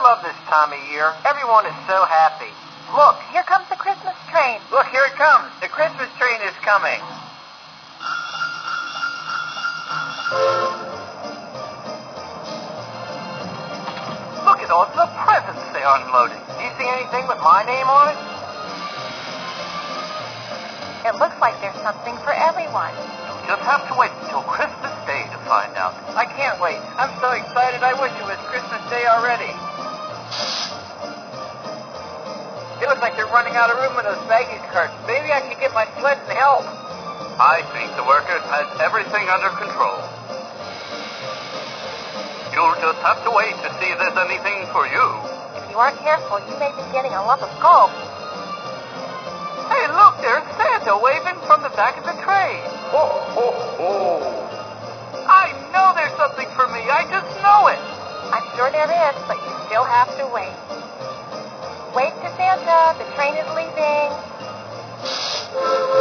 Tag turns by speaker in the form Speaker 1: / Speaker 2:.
Speaker 1: love this time of year. Everyone is so happy. Look.
Speaker 2: Here comes the Christmas train.
Speaker 1: Look, here it comes. The Christmas train is coming. Look at all the presents they are unloading. Do you see anything with my name on it?
Speaker 2: It looks like there's something for everyone.
Speaker 1: You'll just have to wait until Christmas Day to find out. I can't wait. I'm so excited. I wish it was Christmas Day already. It looks like they're running out of room in those baggage carts. Maybe I can get my sled and help. I think the workers has everything under control. You'll just have to wait to see if there's anything for you.
Speaker 2: If you aren't careful, you may be getting a lump of coal.
Speaker 1: Hey, look, there's Santa waving from the back of the train. Ho, ho, ho. I know there's something for me. I just know it.
Speaker 2: I'm sure there is, but you still have to wait. Wave to Santa. The train is leaving.